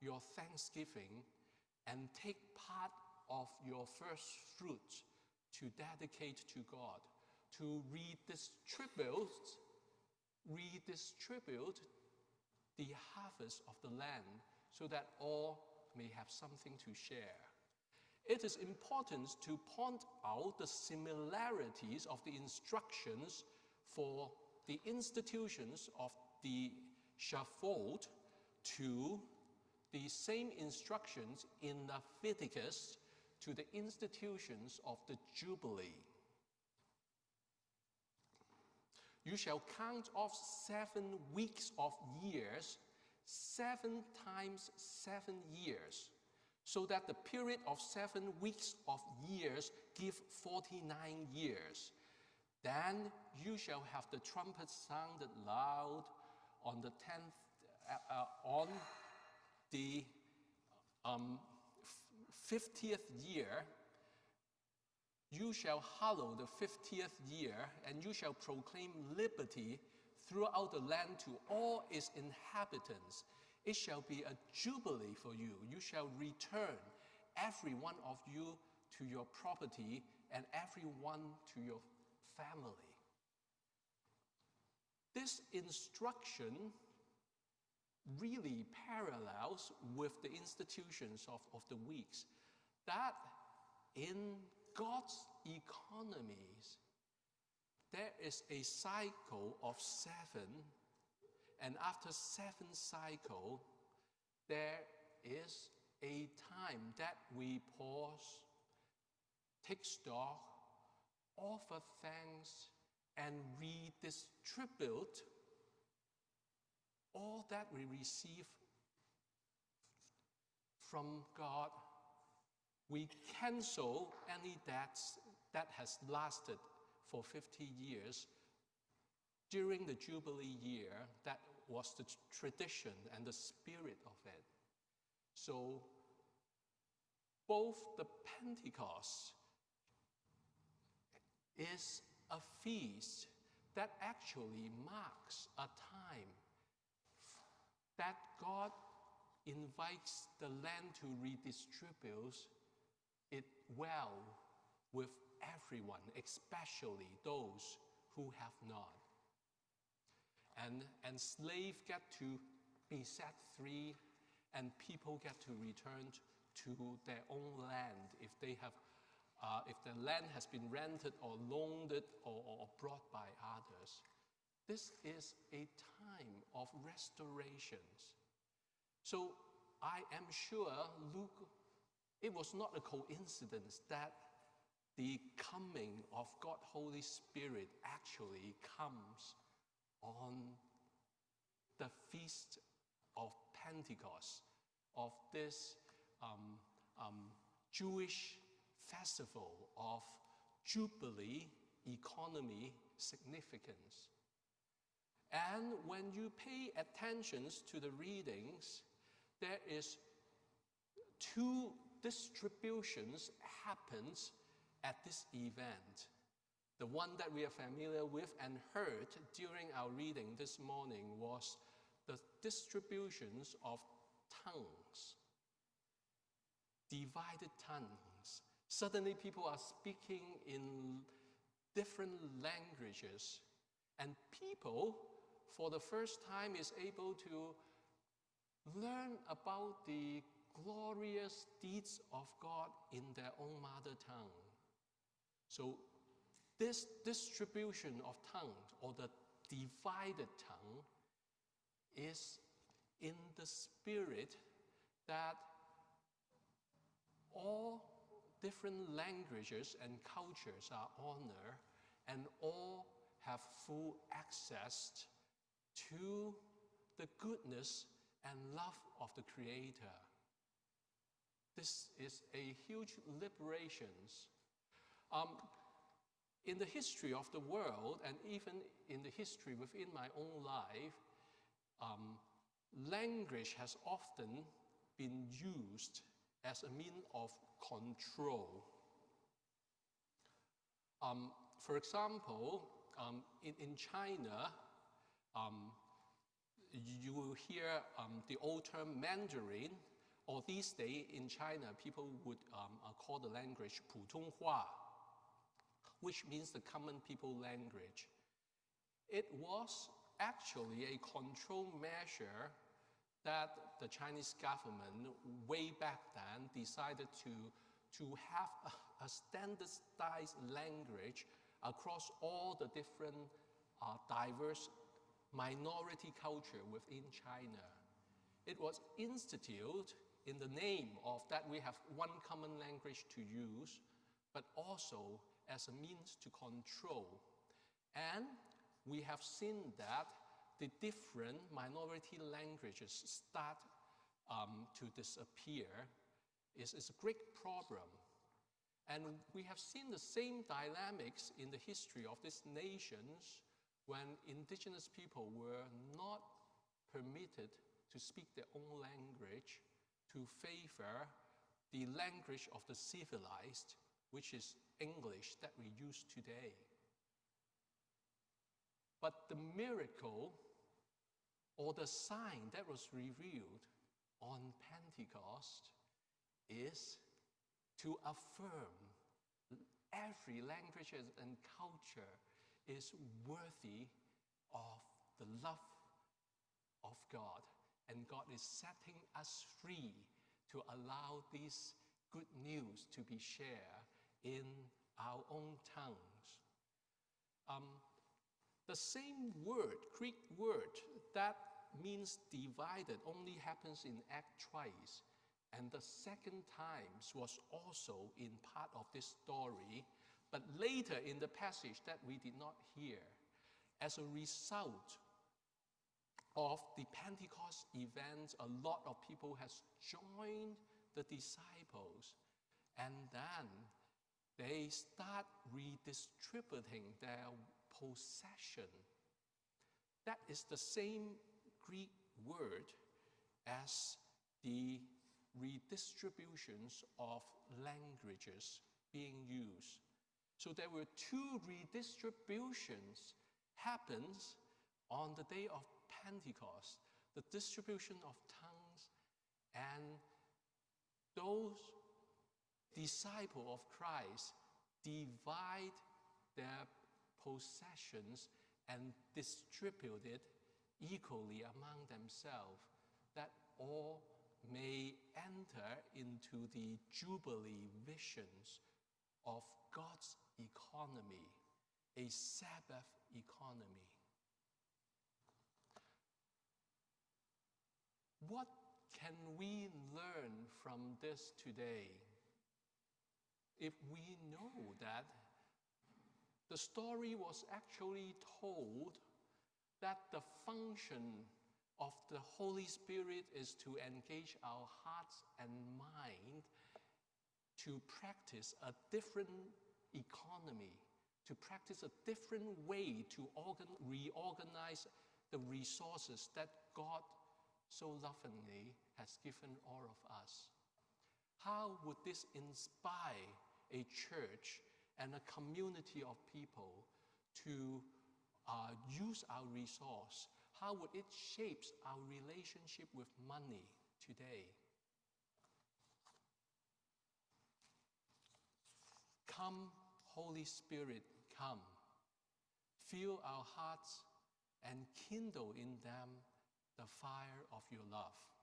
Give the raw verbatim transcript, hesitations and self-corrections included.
your thanksgiving and take part of your first fruit to dedicate to God, to redistribute, redistribute the harvest of the land so that all may have something to share. It is important to point out the similarities of the instructions for the institutions of the Shavuot to the same instructions in Leviticus to the institutions of the Jubilee. You shall count off seven weeks of years, seven times seven years, so that the period of seven weeks of years give forty-nine years. Then you shall have the trumpet sounded loud on the tenth, uh, uh, on the um, fiftieth year. You shall hallow the fiftieth year, and you shall proclaim liberty throughout the land to all its inhabitants. It shall be a jubilee for you. You shall return, every one of you, to your property, and every one to your family. This instruction really parallels with the institutions of, of the weeks, that in God's economies, there is a cycle of seven, and after seven cycles, there is a time that we pause, take stock, offer thanks, and redistribute all that we receive from God. We cancel any debts that has lasted for fifty years. During the Jubilee year, that was the tradition and the spirit of it. So both the Pentecost is a feast that actually marks a time that God invites the land to redistribute it well with everyone, especially those who have not. And, and slaves get to be set free, and people get to return to their own land if they have, uh, if the land has been rented or loaned or, or brought by others. This is a time of restorations. So I am sure Luke, it was not a coincidence that the coming of God Holy Spirit actually comes on the feast of Pentecost, of this um, um, Jewish festival of Jubilee economy significance. And when you pay attention to the readings, there is two distributions happens at this event. The one that we are familiar with and heard during our reading this morning was the distributions of tongues, divided tongues. Suddenly people are speaking in different languages, and people for the first time is able to learn about the glorious deeds of God in their own mother tongue. So this distribution of tongues, or the divided tongue, is in the spirit that all different languages and cultures are honored, and all have full access to the goodness and love of the Creator. This is a huge liberation. Um, in the history of the world, and even in the history within my own life, um, language has often been used as a means of control. Um, for example, um, in, in China, um, you will hear um, the old term Mandarin or these days in China, people would um, uh, call the language 普通话, which means the common people language. It was actually a control measure that the Chinese government way back then decided to, to have a, a standardized language across all the different uh, diverse minority culture within China. It was instituted in the name of that we have one common language to use, but also as a means to control. And we have seen that the different minority languages start um, to disappear. It's, it's a great problem. And we have seen the same dynamics in the history of these nations when indigenous people were not permitted to speak their own language to favor the language of the civilized, which is English that we use today. But the miracle or the sign that was revealed on Pentecost is to affirm every language and culture is worthy of the love of God. And God is setting us free to allow this good news to be shared in our own tongues. Um, the same word, Greek word, that means divided only happens in Act twice. And the second times was also in part of this story, but later in the passage that we did not hear. As a result of the Pentecost event, a lot of people has joined the disciples, and then they start redistributing their possession. That is the same Greek word as the redistributions of languages being used. So there were two redistributions happens on the day of Pentecost, the distribution of tongues, and those disciples of Christ divide their possessions and distribute it equally among themselves, that all may enter into the Jubilee visions of God's economy, a Sabbath economy. What can we learn from this today? If we know that the story was actually told that the function of the Holy Spirit is to engage our hearts and mind to practice a different economy, to practice a different way to organ reorganize the resources that God so lovingly has given all of us. How would this inspire a church and a community of people to uh, use our resource? How would it shape our relationship with money today? Come, Holy Spirit, come. Fill our hearts and kindle in them the fire of your love.